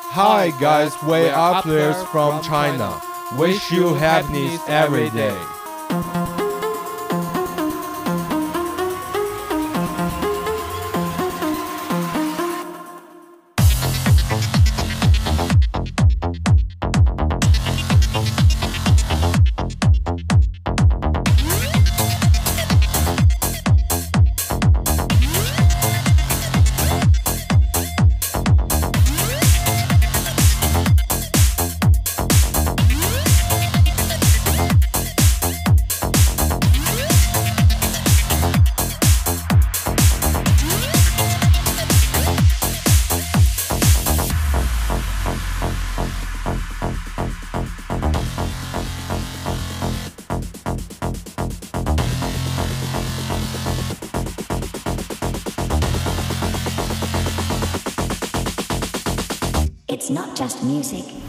Hi guys, we're up players from China. Wish you happiness every day. It's not just music.